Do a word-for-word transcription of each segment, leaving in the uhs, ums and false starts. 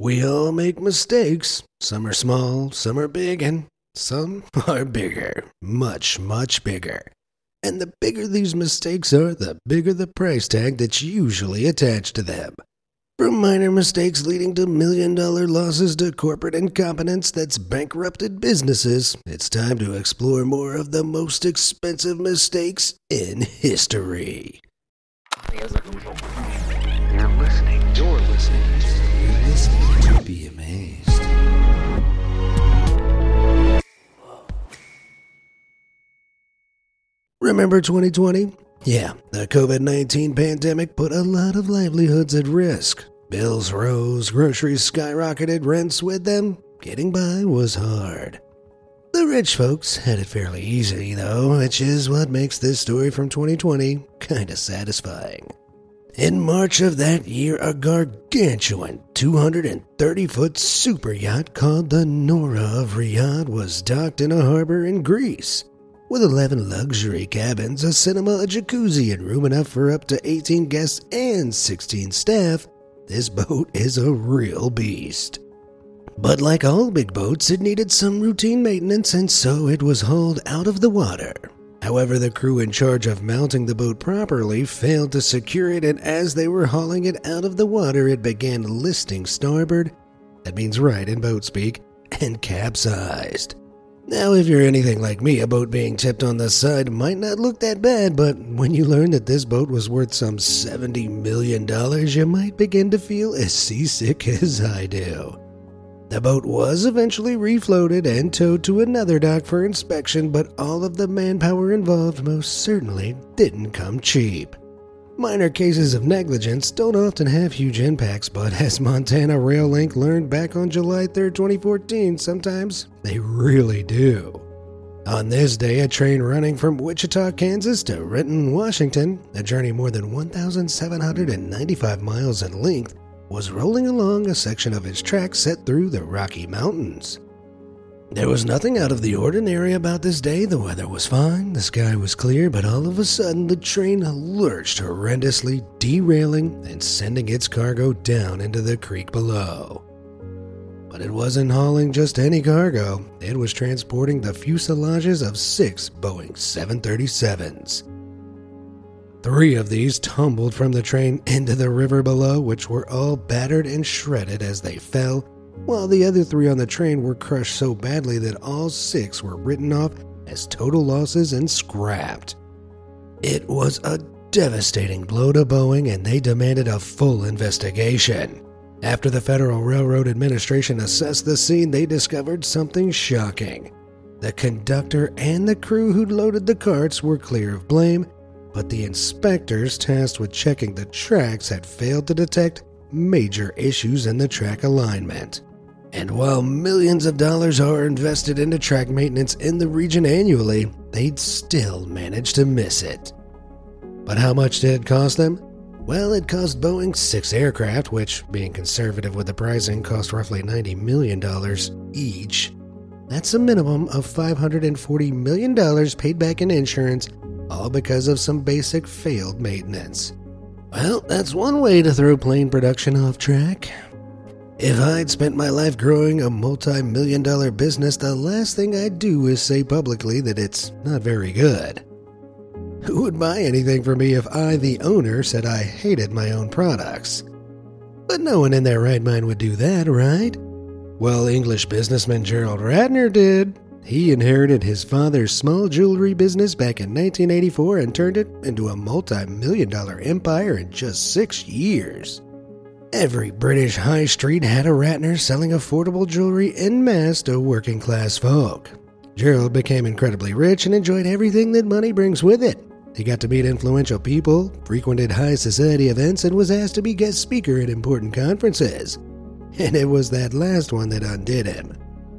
We all make mistakes. Some are small, some are big, and some are bigger. Much, much bigger. And the bigger these mistakes are, the bigger the price tag that's usually attached to them. From minor mistakes leading to million-dollar losses to corporate incompetence that's bankrupted businesses, it's time to explore more of the most expensive mistakes in history. You're listening. You're listening. You're listening to Be Amazed. Remember twenty twenty? Yeah, the covid nineteen pandemic put a lot of livelihoods at risk. Bills rose, groceries skyrocketed, rents with them. Getting by was hard. The rich folks had it fairly easy, though, which is what makes this story from twenty twenty kinda satisfying. In March of that year, a gargantuan two hundred thirty foot super yacht called the Nora of Riyadh was docked in a harbor in Greece. With eleven luxury cabins, a cinema, a jacuzzi, and room enough for up to eighteen guests and sixteen staff, this boat is a real beast. But like all big boats, it needed some routine maintenance, and so it was hauled out of the water. However, the crew in charge of mounting the boat properly failed to secure it, and as they were hauling it out of the water, it began listing starboard, that means right in boat speak, and capsized. Now, if you're anything like me, a boat being tipped on the side might not look that bad, but when you learn that this boat was worth some seventy million dollars, you might begin to feel as seasick as I do. The boat was eventually refloated and towed to another dock for inspection, but all of the manpower involved most certainly didn't come cheap. Minor cases of negligence don't often have huge impacts, but as Montana Rail Link learned back on July third, twenty fourteen, sometimes they really do. On this day, a train running from Wichita, Kansas to Renton, Washington, a journey more than one thousand seven hundred ninety-five miles in length, was rolling along a section of its track set through the Rocky Mountains. There was nothing out of the ordinary about this day. The weather was fine, the sky was clear, but all of a sudden the train lurched horrendously, derailing and sending its cargo down into the creek below. But it wasn't hauling just any cargo. It was transporting the fuselages of six Boeing seven thirty-sevens. Three of these tumbled from the train into the river below, which were all battered and shredded as they fell, while the other three on the train were crushed so badly that all six were written off as total losses and scrapped. It was a devastating blow to Boeing, and they demanded a full investigation. After the Federal Railroad Administration assessed the scene, they discovered something shocking. The conductor and the crew who'd loaded the carts were clear of blame, but the inspectors tasked with checking the tracks had failed to detect major issues in the track alignment. And while millions of dollars are invested into track maintenance in the region annually, they'd still managed to miss it. But how much did it cost them? Well, it cost Boeing six aircraft, which, being conservative with the pricing, cost roughly ninety million dollars each. That's a minimum of five hundred forty million dollars paid back in insurance, all because of some basic failed maintenance. Well, that's one way to throw plane production off track. If I'd spent my life growing a multi-million dollar business, the last thing I'd do is say publicly that it's not very good. Who would buy anything from me if I, the owner, said I hated my own products? But no one in their right mind would do that, right? Well, English businessman Gerald Ratner did. He inherited his father's small jewelry business back in nineteen eighty-four and turned it into a multi-million dollar empire in just six years. Every British high street had a Ratner selling affordable jewelry en masse to working class folk. Gerald became incredibly rich and enjoyed everything that money brings with it. He got to meet influential people, frequented high society events, and was asked to be guest speaker at important conferences. And it was that last one that undid him.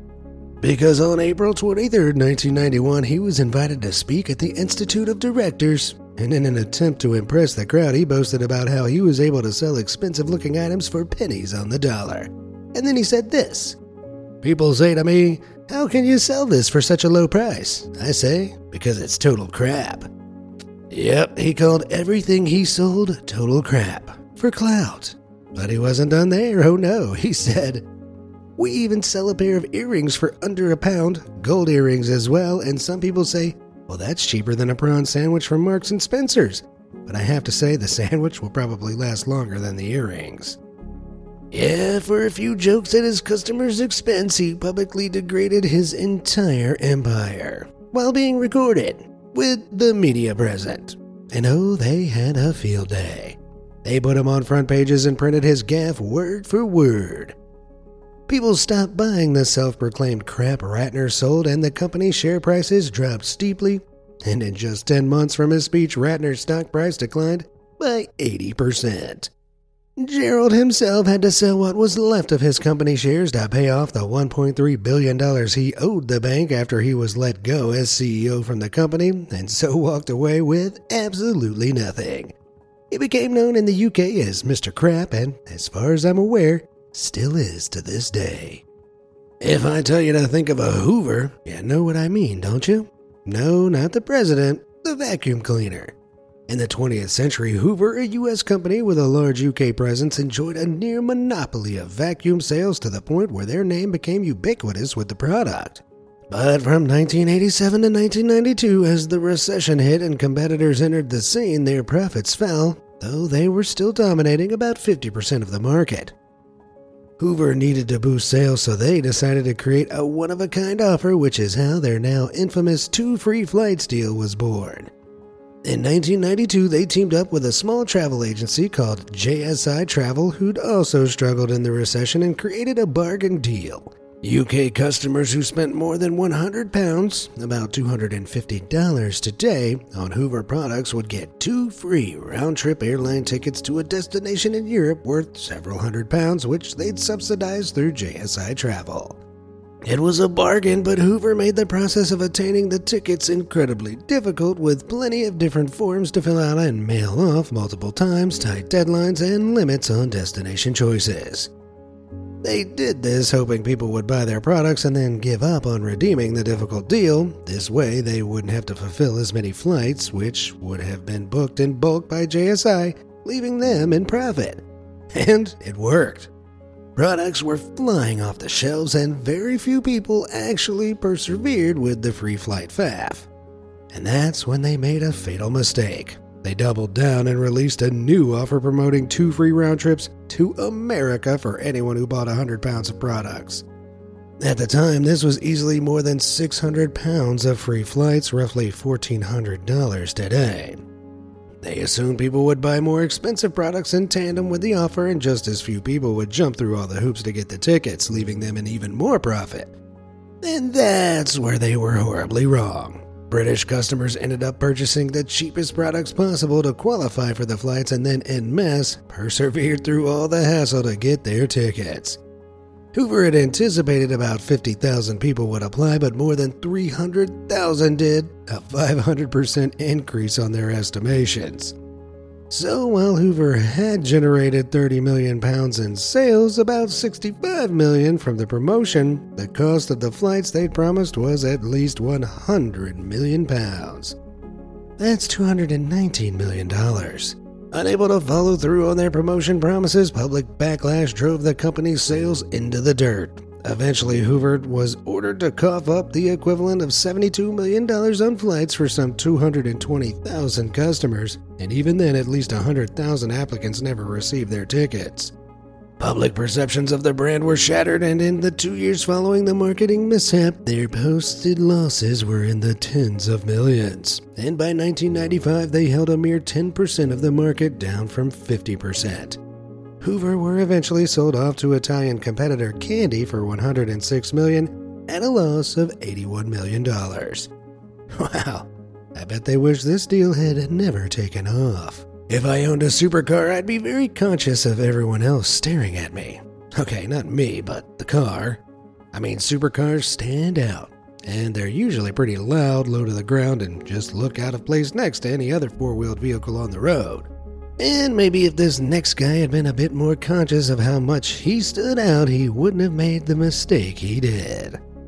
Because on April twenty-third, nineteen ninety-one, he was invited to speak at the Institute of Directors, and in an attempt to impress the crowd, he boasted about how he was able to sell expensive-looking items for pennies on the dollar. And then he said this: "People say to me, 'How can you sell this for such a low price?' I say, 'Because it's total crap.'" Yep, he called everything he sold total crap, for clout. But he wasn't done there, oh no, he said, "We even sell a pair of earrings for under a pound, gold earrings as well, and some people say, well, that's cheaper than a prawn sandwich from Marks and Spencer's. But I have to say the sandwich will probably last longer than the earrings." Yeah, for a few jokes at his customers' expense, he publicly degraded his entire empire while being recorded with the media present. And oh, they had a field day. They put him on front pages and printed his gaffe word for word. People stopped buying the self-proclaimed crap Ratner sold, and the company's share prices dropped steeply. And in just ten months from his speech, Ratner's stock price declined by eighty percent. Gerald himself had to sell what was left of his company shares to pay off the one point three billion dollars he owed the bank after he was let go as C E O from the company, and so walked away with absolutely nothing. He became known in the U K as Mister Crap, and as far as I'm aware, still is to this day. If I tell you to think of a Hoover, you know what I mean, don't you? No, not the president, the vacuum cleaner. In the twentieth century, Hoover, a U S company with a large U K presence, enjoyed a near monopoly of vacuum sales to the point where their name became ubiquitous with the product. But from nineteen eighty-seven to nineteen ninety-two, as the recession hit and competitors entered the scene, their profits fell, though they were still dominating about fifty percent of the market. Hoover needed to boost sales, so they decided to create a one-of-a-kind offer, which is how their now infamous two free flights deal was born. In nineteen ninety-two, they teamed up with a small travel agency called J S I Travel, who'd also struggled in the recession, and created a bargain deal. U K customers who spent more than one hundred pounds, about two hundred fifty dollars today, on Hoover products would get two free round-trip airline tickets to a destination in Europe worth several hundred pounds, which they'd subsidize through J S I Travel. It was a bargain, but Hoover made the process of attaining the tickets incredibly difficult, with plenty of different forms to fill out and mail off multiple times, tight deadlines, and limits on destination choices. They did this hoping people would buy their products and then give up on redeeming the difficult deal. This way, they wouldn't have to fulfill as many flights, which would have been booked in bulk by J S I, leaving them in profit. And it worked. Products were flying off the shelves, and very few people actually persevered with the free flight faff. And that's when they made a fatal mistake. They doubled down and released a new offer promoting two free round trips to America for anyone who bought one hundred pounds of products. At the time, this was easily more than six hundred pounds of free flights, roughly fourteen hundred dollars today. They assumed people would buy more expensive products in tandem with the offer, and just as few people would jump through all the hoops to get the tickets, leaving them in even more profit. And that's where they were horribly wrong. British customers ended up purchasing the cheapest products possible to qualify for the flights, and then en masse persevered through all the hassle to get their tickets. Hoover had anticipated about fifty thousand people would apply, but more than three hundred thousand did, a five hundred percent increase on their estimations. So while Hoover had generated thirty million pounds in sales, about sixty-five million from the promotion, the cost of the flights they'd promised was at least one hundred million pounds. That's two hundred nineteen million dollars. Unable to follow through on their promotion promises, public backlash drove the company's sales into the dirt. Eventually, Hoover was ordered to cough up the equivalent of seventy-two million dollars on flights for some two hundred twenty thousand customers, and even then at least one hundred thousand applicants never received their tickets. Public perceptions of the brand were shattered, and in the two years following the marketing mishap, their posted losses were in the tens of millions. And by nineteen ninety-five, they held a mere ten percent of the market, down from fifty percent. Hoover were eventually sold off to Italian competitor Candy for one hundred six million dollars at a loss of eighty-one million dollars. Wow, I bet they wish this deal had never taken off. If I owned a supercar, I'd be very conscious of everyone else staring at me. Okay, not me, but the car. I mean, supercars stand out, and they're usually pretty loud, low to the ground, and just look out of place next to any other four-wheeled vehicle on the road. And maybe if this next guy had been a bit more conscious of how much he stood out, he wouldn't have made the mistake he did.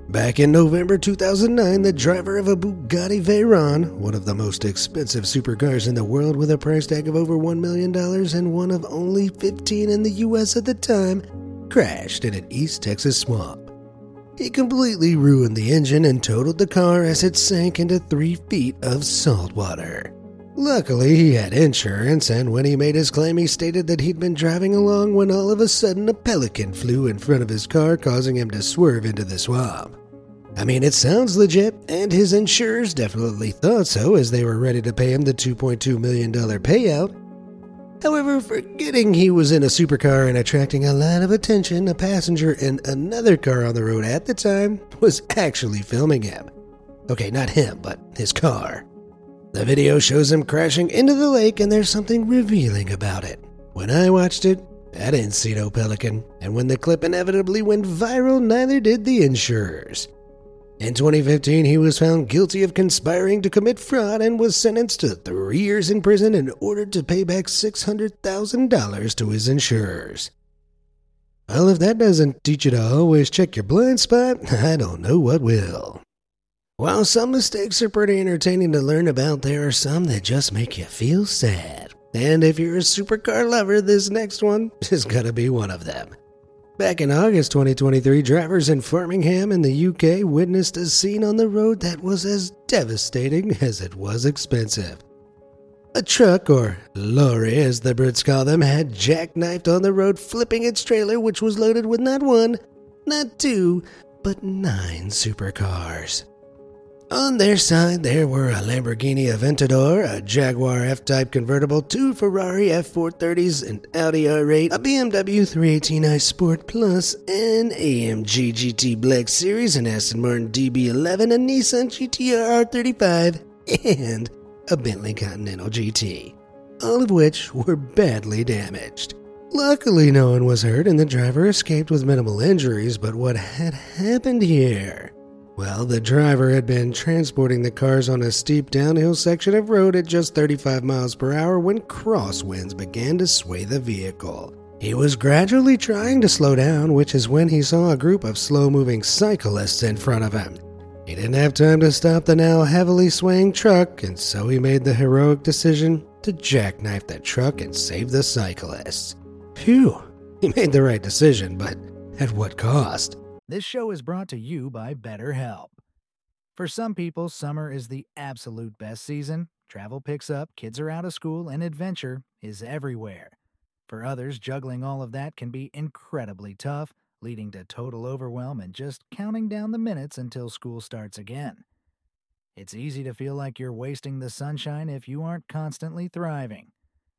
Back in November two thousand nine, the driver of a Bugatti Veyron, one of the most expensive supercars in the world with a price tag of over one million dollars and one of only fifteen in the U S at the time, crashed in an East Texas swamp. He completely ruined the engine and totaled the car as it sank into three feet of salt water. Luckily, he had insurance, and when he made his claim, he stated that he'd been driving along when all of a sudden a pelican flew in front of his car, causing him to swerve into the swamp. I mean, it sounds legit, and his insurers definitely thought so, as they were ready to pay him the two point two million dollars payout. However, forgetting he was in a supercar and attracting a lot of attention, a passenger in another car on the road at the time was actually filming him. Okay, not him, but his car. The video shows him crashing into the lake, and there's something revealing about it. When I watched it, I didn't see no pelican, and when the clip inevitably went viral, neither did the insurers. In twenty fifteen, he was found guilty of conspiring to commit fraud and was sentenced to three years in prison and ordered to pay back six hundred thousand dollars to his insurers. Well, if that doesn't teach you to always check your blind spot, I don't know what will. While some mistakes are pretty entertaining to learn about, there are some that just make you feel sad. And if you're a supercar lover, this next one is gonna be one of them. Back in August twenty twenty-three, drivers in Birmingham in the U K witnessed a scene on the road that was as devastating as it was expensive. A truck, or lorry as the Brits call them, had jackknifed on the road, flipping its trailer, which was loaded with not one, not two, but nine supercars. On their side, there were a Lamborghini Aventador, a Jaguar F-Type convertible, two Ferrari F four thirties, an Audi R eight, a B M W three eighteen i Sport Plus, an A M G G T Black Series, an Aston Martin D B eleven, a Nissan G T R R thirty-five, and a Bentley Continental G T, all of which were badly damaged. Luckily, no one was hurt and the driver escaped with minimal injuries, but what had happened here? Well, the driver had been transporting the cars on a steep downhill section of road at just thirty-five miles per hour when crosswinds began to sway the vehicle. He was gradually trying to slow down, which is when he saw a group of slow-moving cyclists in front of him. He didn't have time to stop the now heavily swaying truck, and so he made the heroic decision to jackknife the truck and save the cyclists. Phew, he made the right decision, but at what cost? This show is brought to you by BetterHelp. For some people, summer is the absolute best season. Travel picks up, kids are out of school, and adventure is everywhere. For others, juggling all of that can be incredibly tough, leading to total overwhelm and just counting down the minutes until school starts again. It's easy to feel like you're wasting the sunshine if you aren't constantly thriving.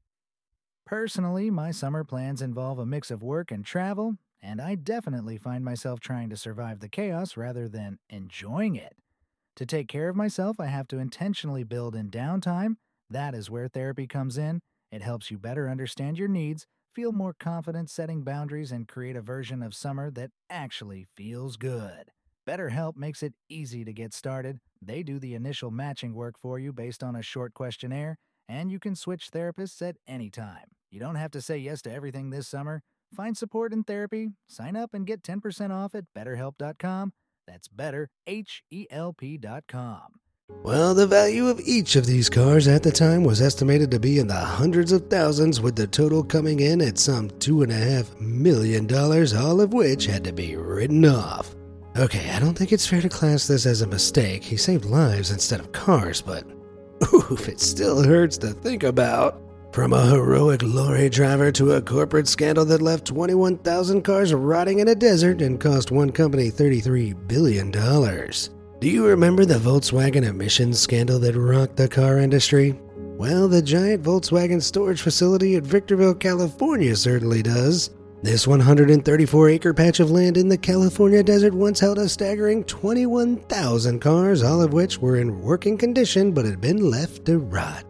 Personally, my summer plans involve a mix of work and travel, and I definitely find myself trying to survive the chaos rather than enjoying it. To take care of myself, I have to intentionally build in downtime. That is where therapy comes in. It helps you better understand your needs, feel more confident setting boundaries, and create a version of summer that actually feels good. BetterHelp makes it easy to get started. They do the initial matching work for you based on a short questionnaire, and you can switch therapists at any time. You don't have to say yes to everything this summer. Find support in therapy. Sign up and get ten percent off at better help dot com. That's better, H E L P dot com. Well, the value of each of these cars at the time was estimated to be in the hundreds of thousands, with the total coming in at some two and a half million dollars, all of which had to be written off. Okay, I don't think it's fair to class this as a mistake. He saved lives instead of cars, but oof, it still hurts to think about. From a heroic lorry driver to a corporate scandal that left twenty-one thousand cars rotting in a desert and cost one company thirty-three billion dollars. Do you remember the Volkswagen emissions scandal that rocked the car industry? Well, the giant Volkswagen storage facility at Victorville, California certainly does. This one hundred thirty-four acre patch of land in the California desert once held a staggering twenty-one thousand cars, all of which were in working condition but had been left to rot.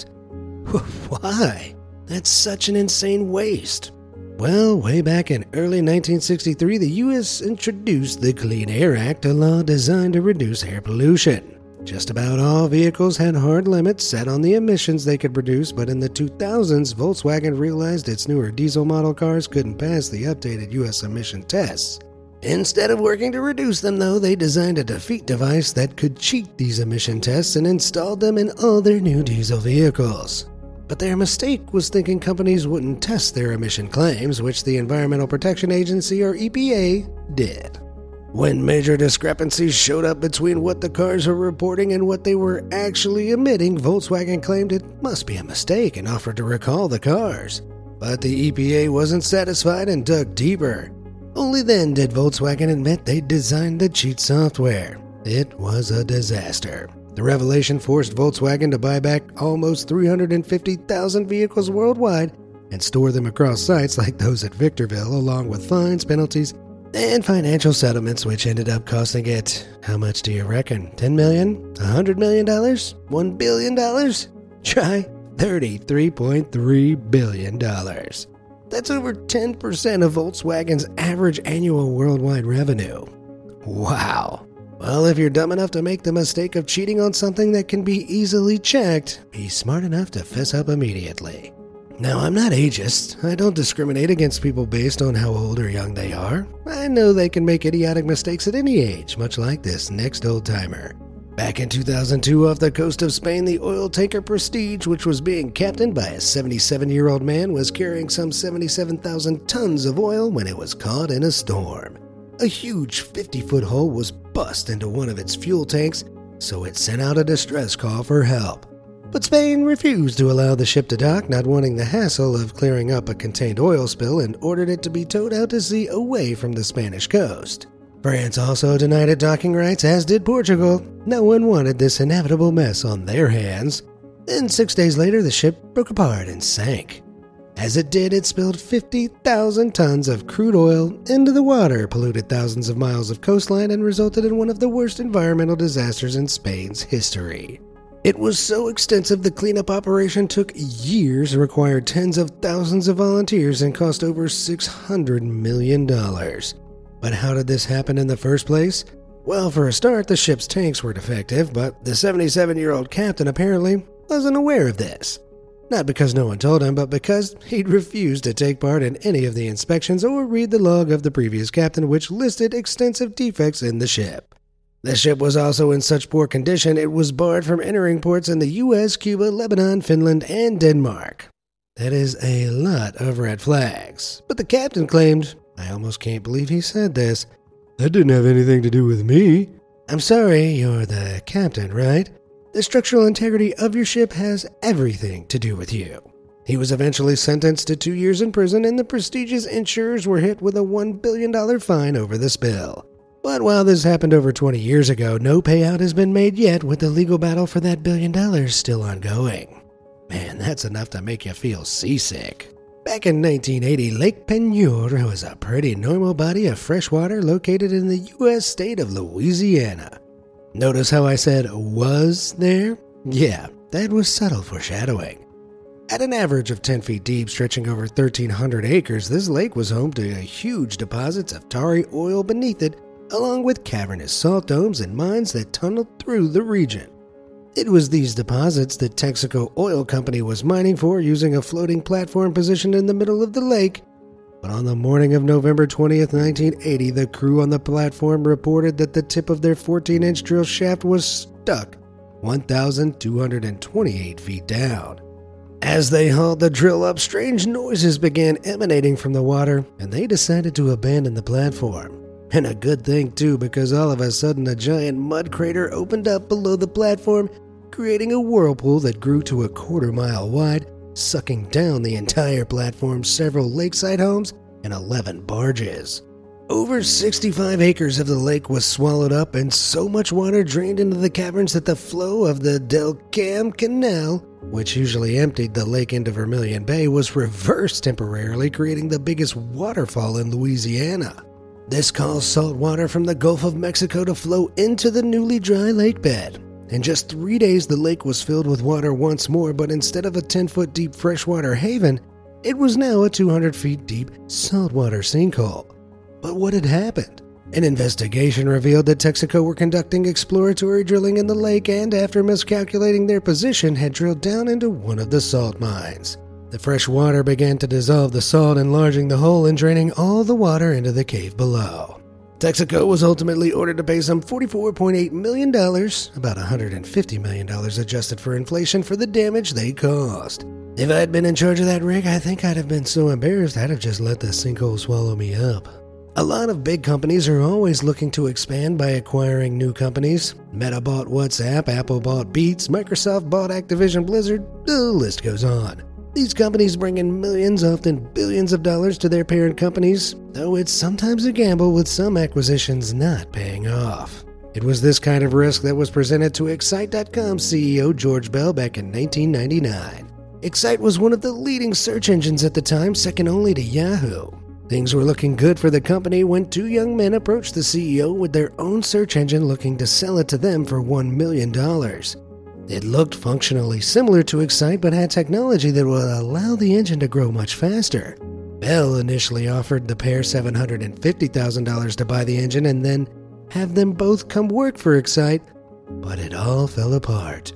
Why? That's such an insane waste. Well, way back in early nineteen sixty-three, the U S introduced the Clean Air Act, a law designed to reduce air pollution. Just about all vehicles had hard limits set on the emissions they could produce, but in the two thousands, Volkswagen realized its newer diesel model cars couldn't pass the updated U S emission tests. Instead of working to reduce them, though, they designed a defeat device that could cheat these emission tests and installed them in all their new diesel vehicles. But their mistake was thinking companies wouldn't test their emission claims, which the Environmental Protection Agency, or E P A, did. When major discrepancies showed up between what the cars were reporting and what they were actually emitting, Volkswagen claimed it must be a mistake and offered to recall the cars. But the E P A wasn't satisfied and dug deeper. Only then did Volkswagen admit they'd designed the cheat software. It was a disaster. The revelation forced Volkswagen to buy back almost three hundred fifty thousand vehicles worldwide and store them across sites like those at Victorville, along with fines, penalties, and financial settlements, which ended up costing it, how much do you reckon? ten million dollars? one hundred million dollars? one billion dollars? Try thirty-three point three billion dollars. That's over ten percent of Volkswagen's average annual worldwide revenue. Wow. Well, if you're dumb enough to make the mistake of cheating on something that can be easily checked, be smart enough to fess up immediately. Now, I'm not ageist. I don't discriminate against people based on how old or young they are. I know they can make idiotic mistakes at any age, much like this next old-timer. Back in two thousand two, off the coast of Spain, the oil tanker Prestige, which was being captained by a seventy-seven-year-old man, was carrying some seventy-seven thousand tons of oil when it was caught in a storm. A huge fifty-foot hole was bust into one of its fuel tanks, so it sent out a distress call for help. But Spain refused to allow the ship to dock, not wanting the hassle of clearing up a contained oil spill, and ordered it to be towed out to sea away from the Spanish coast. France also denied it docking rights, as did Portugal. No one wanted this inevitable mess on their hands. Then six days later, the ship broke apart and sank. As it did, it spilled fifty thousand tons of crude oil into the water, polluted thousands of miles of coastline, and resulted in one of the worst environmental disasters in Spain's history. It was so extensive the cleanup operation took years, required tens of thousands of volunteers, and cost over six hundred million dollars. But how did this happen in the first place? Well, for a start, the ship's tanks were defective, but the seventy-seven-year-old captain apparently wasn't aware of this. Not because no one told him, but because he'd refused to take part in any of the inspections or read the log of the previous captain, which listed extensive defects in the ship. The ship was also in such poor condition it was barred from entering ports in the U S, Cuba, Lebanon, Finland, and Denmark. That is a lot of red flags. But the captain claimed, I almost can't believe he said this, that didn't have anything to do with me. I'm sorry, you're the captain, right? The structural integrity of your ship has everything to do with you. He was eventually sentenced to two years in prison, and the Prestige's insurers were hit with a one billion dollars fine over the spill. But while this happened over twenty years ago, no payout has been made yet, with the legal battle for that billion dollars still ongoing. Man, that's enough to make you feel seasick. Back in nineteen eighty, Lake Peigneur was a pretty normal body of fresh water located in the U S state of Louisiana. Notice how I said was there? Yeah, that was subtle foreshadowing. At an average of ten feet deep, stretching over thirteen hundred acres, this lake was home to huge deposits of tarry oil beneath it, along with cavernous salt domes and mines that tunneled through the region. It was these deposits that Texaco Oil Company was mining for, using a floating platform positioned in the middle of the lake. But on the morning of November twentieth, nineteen eighty, the crew on the platform reported that the tip of their fourteen-inch drill shaft was stuck one thousand two hundred twenty-eight feet down. As they hauled the drill up, strange noises began emanating from the water, and they decided to abandon the platform. And a good thing, too, because all of a sudden a giant mud crater opened up below the platform, creating a whirlpool that grew to a quarter mile wide, sucking down the entire platform, several lakeside homes, and eleven barges. Over sixty-five acres of the lake was swallowed up, and so much water drained into the caverns that the flow of the Del Cam Canal, which usually emptied the lake into Vermilion Bay, was reversed temporarily, creating the biggest waterfall in Louisiana. This caused salt water from the Gulf of Mexico to flow into the newly dry lake bed. In just three days, the lake was filled with water once more, but instead of a ten-foot deep freshwater haven, it was now a two hundred feet deep saltwater sinkhole. But what had happened? An investigation revealed that Texaco were conducting exploratory drilling in the lake, and after miscalculating their position, had drilled down into one of the salt mines. The fresh water began to dissolve the salt, enlarging the hole and draining all the water into the cave below. Texaco was ultimately ordered to pay some forty-four point eight million dollars, about one hundred fifty million dollars adjusted for inflation, for the damage they caused. If I'd been in charge of that rig, I think I'd have been so embarrassed I'd have just let the sinkhole swallow me up. A lot of big companies are always looking to expand by acquiring new companies. Meta bought WhatsApp, Apple bought Beats, Microsoft bought Activision Blizzard, the list goes on. These companies bring in millions, often billions of dollars to their parent companies, though it's sometimes a gamble with some acquisitions not paying off. It was this kind of risk that was presented to Excite dot com C E O George Bell back in nineteen ninety-nine. Excite was one of the leading search engines at the time, second only to Yahoo. Things were looking good for the company when two young men approached the C E O with their own search engine looking to sell it to them for one million dollars. It looked functionally similar to Excite but had technology that would allow the engine to grow much faster. Bell initially offered the pair seven hundred fifty thousand dollars to buy the engine and then have them both come work for Excite, but it all fell apart.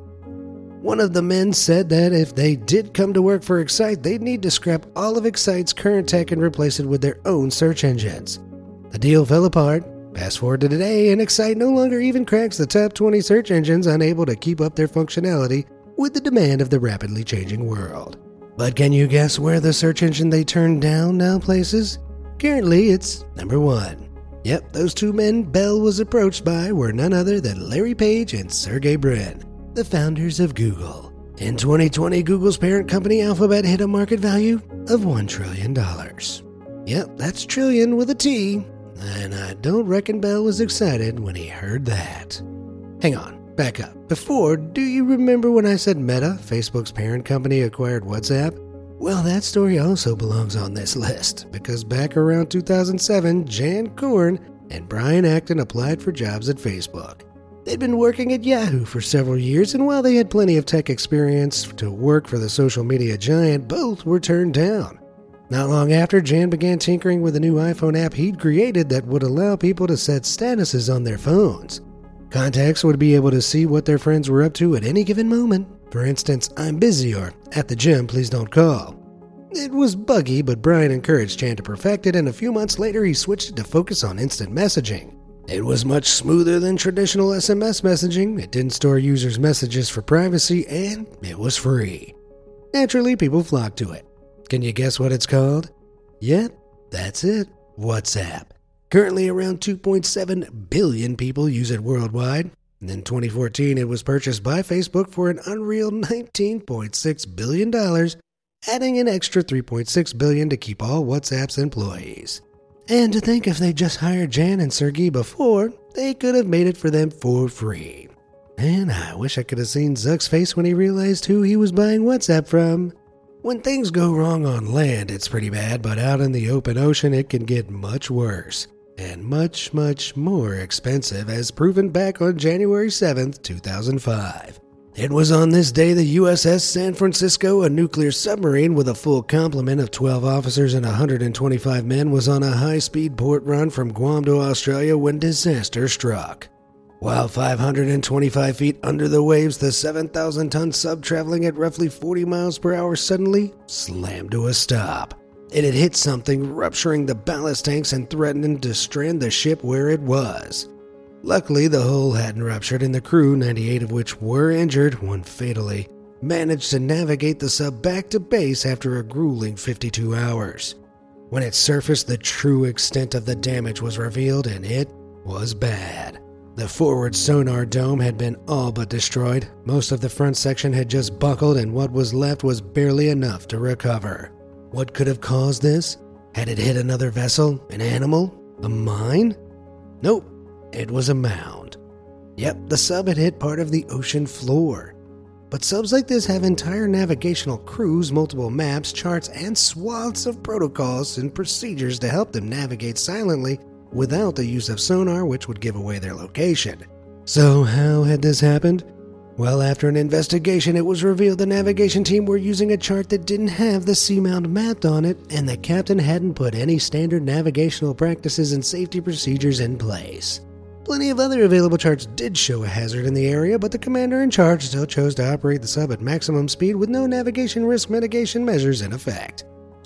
One of the men said that if they did come to work for Excite, they'd need to scrap all of Excite's current tech and replace it with their own search engines. The deal fell apart. Fast forward to today, and Excite no longer even cracks the top twenty search engines, unable to keep up their functionality with the demand of the rapidly changing world. But can you guess where the search engine they turned down now places? Currently, it's number one. Yep, those two men Bell was approached by were none other than Larry Page and Sergey Brin, the founders of Google. In twenty twenty, Google's parent company Alphabet hit a market value of one trillion dollars. Yep, that's trillion with a T. And I don't reckon Bell was excited when he heard that. Hang on, back up. Before, do you remember when I said Meta, Facebook's parent company, acquired WhatsApp? Well, that story also belongs on this list, because back around two thousand seven, Jan Koren and Brian Acton applied for jobs at Facebook. They'd been working at Yahoo for several years, and while they had plenty of tech experience to work for the social media giant, both were turned down. Not long after, Jan began tinkering with a new iPhone app he'd created that would allow people to set statuses on their phones. Contacts would be able to see what their friends were up to at any given moment. For instance, I'm busy, or at the gym, please don't call. It was buggy, but Brian encouraged Jan to perfect it, and a few months later he switched it to focus on instant messaging. It was much smoother than traditional S M S messaging, it didn't store users' messages for privacy, and it was free. Naturally, people flocked to it. Can you guess what it's called? Yep, that's it, WhatsApp. Currently around two point seven billion people use it worldwide. In twenty fourteen, it was purchased by Facebook for an unreal nineteen point six billion dollars, adding an extra three point six billion dollars to keep all WhatsApp's employees. And to think if they just hired Jan and Sergey before, they could have made it for them for free. And I wish I could have seen Zuck's face when he realized who he was buying WhatsApp from. When things go wrong on land, it's pretty bad, but out in the open ocean, it can get much worse. And much, much more expensive, as proven back on January seventh, two thousand five. It was on this day the U S S San Francisco, a nuclear submarine with a full complement of twelve officers and one hundred twenty-five men, was on a high-speed port run from Guam to Australia when disaster struck. While five hundred twenty-five feet under the waves, the seven thousand ton sub traveling at roughly forty miles per hour suddenly slammed to a stop. It had hit something, rupturing the ballast tanks and threatening to strand the ship where it was. Luckily, the hull hadn't ruptured, and the crew, ninety-eight of which were injured, one fatally, managed to navigate the sub back to base after a grueling fifty-two hours. When it surfaced, the true extent of the damage was revealed, and it was bad. The forward sonar dome had been all but destroyed. Most of the front section had just buckled, and what was left was barely enough to recover. What could have caused this? Had it hit another vessel? An animal? A mine? Nope, it was a mound. Yep, the sub had hit part of the ocean floor. But subs like this have entire navigational crews, multiple maps, charts, and swaths of protocols and procedures to help them navigate silently without the use of sonar, which would give away their location. So how had this happened? Well, after an investigation, it was revealed the navigation team were using a chart that didn't have the seamount mapped on it, and the captain hadn't put any standard navigational practices and safety procedures in place. Plenty of other available charts did show a hazard in the area, but the commander in charge still chose to operate the sub at maximum speed with no navigation risk mitigation measures in effect.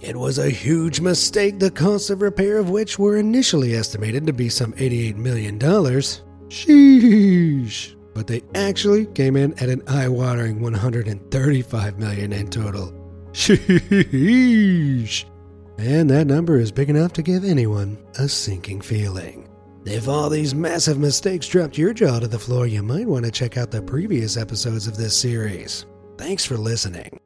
It was a huge mistake, the costs of repair of which were initially estimated to be some eighty-eight million dollars. Sheesh. But they actually came in at an eye-watering one hundred thirty-five million dollars in total. Sheesh. And that number is big enough to give anyone a sinking feeling. If all these massive mistakes dropped your jaw to the floor, you might want to check out the previous episodes of this series. Thanks for listening.